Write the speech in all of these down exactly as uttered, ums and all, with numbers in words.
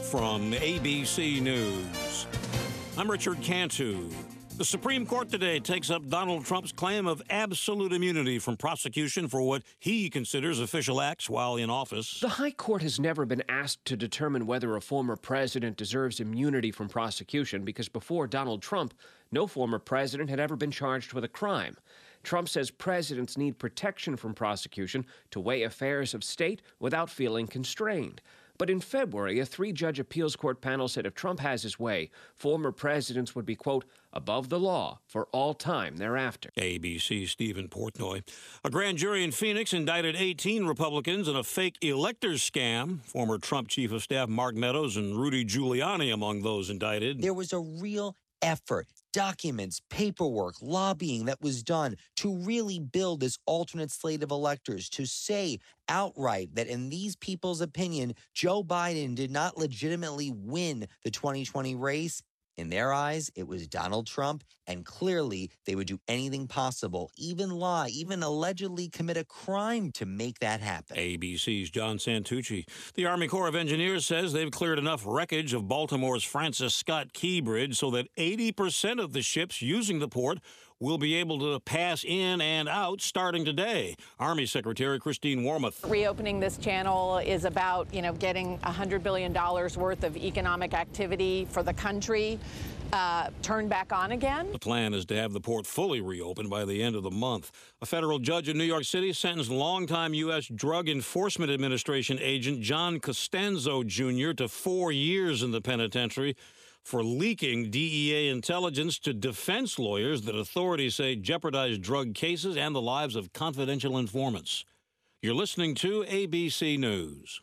from A B C News. I'm Richard Cantu. The Supreme Court today takes up Donald Trump's claim of absolute immunity from prosecution for what he considers official acts while in office. The High Court has never been asked to determine whether a former president deserves immunity from prosecution because before Donald Trump, no former president had ever been charged with a crime. Trump says presidents need protection from prosecution to weigh affairs of state without feeling constrained. But in February, a three-judge appeals court panel said if Trump has his way, former presidents would be, quote, above the law for all time thereafter. A B C's Stephen Portnoy. A grand jury in Phoenix indicted eighteen Republicans in a fake electors scam. Former Trump Chief of Staff Mark Meadows and Rudy Giuliani among those indicted. There was a real effort, documents, paperwork, lobbying that was done to really build this alternate slate of electors, to say outright that in these people's opinion, Joe Biden did not legitimately win the twenty twenty race. In their eyes, it was Donald Trump, and clearly they would do anything possible, even lie, even allegedly commit a crime to make that happen. A B C's John Santucci. The Army Corps of Engineers says they've cleared enough wreckage of Baltimore's Francis Scott Key Bridge so that eighty percent of the ships using the port will be able to pass in and out starting today. Army Secretary Christine Wormuth. Reopening this channel is about, you know, getting one hundred billion dollars worth of economic activity for the country uh, turned back on again. The plan is to have the port fully reopened by the end of the month. A federal judge in New York City sentenced longtime U S Drug Enforcement Administration agent John Costanzo Junior to four years in the penitentiary for leaking D E A intelligence to defense lawyers that authorities say jeopardized drug cases and the lives of confidential informants. You're listening to A B C News.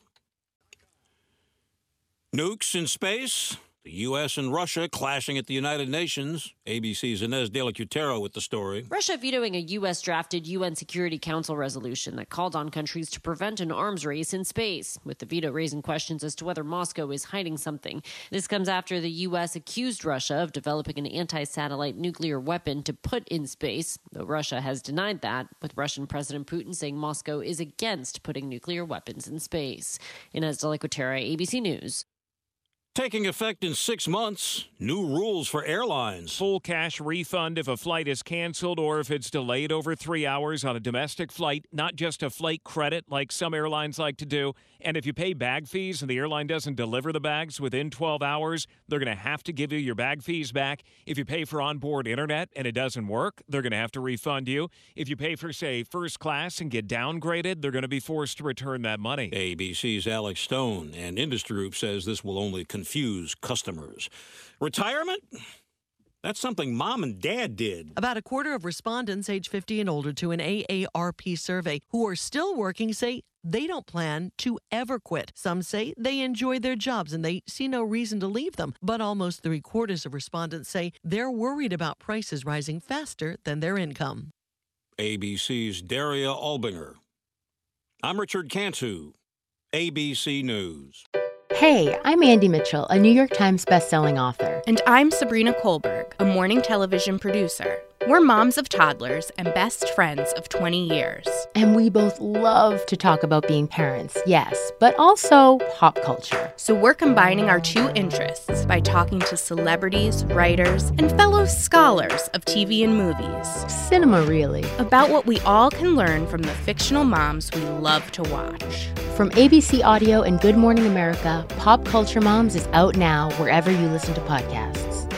Nukes in space. The U S and Russia clashing at the United Nations. A B C's Inez De La Cutero with the story. Russia vetoing a U S-drafted U N Security Council resolution that called on countries to prevent an arms race in space, with the veto raising questions as to whether Moscow is hiding something. This comes after the U S accused Russia of developing an anti-satellite nuclear weapon to put in space, though Russia has denied that, with Russian President Putin saying Moscow is against putting nuclear weapons in space. Inez De La Cutero, A B C News. Taking effect in six months, new rules for airlines. Full cash refund if a flight is canceled or if it's delayed over three hours on a domestic flight, not just a flight credit like some airlines like to do. And if you pay bag fees and the airline doesn't deliver the bags within twelve hours, they're going to have to give you your bag fees back. If you pay for onboard internet and it doesn't work, they're going to have to refund you. If you pay for, say, first class and get downgraded, they're going to be forced to return that money. A B C's Alex Stone, and Industry Group says this will only confuse customers. Retirement? That's something mom and dad did. About a quarter of respondents age fifty and older to an A A R P survey who are still working say they don't plan to ever quit. Some say they enjoy their jobs and they see no reason to leave them. But almost three quarters of respondents say they're worried about prices rising faster than their income. A B C's Daria Albinger. I'm Richard Cantu, A B C News. Hey, I'm Andy Mitchell, a New York Times bestselling author. And I'm Sabrina Kohlberg, a morning television producer. We're moms of toddlers and best friends of twenty years. And we both love to talk about being parents, yes, but also pop culture. So we're combining our two interests by talking to celebrities, writers, and fellow scholars of T V and movies. Cinema, really. About what we all can learn from the fictional moms we love to watch. From A B C Audio and Good Morning America, Pop Culture Moms is out now wherever you listen to podcasts.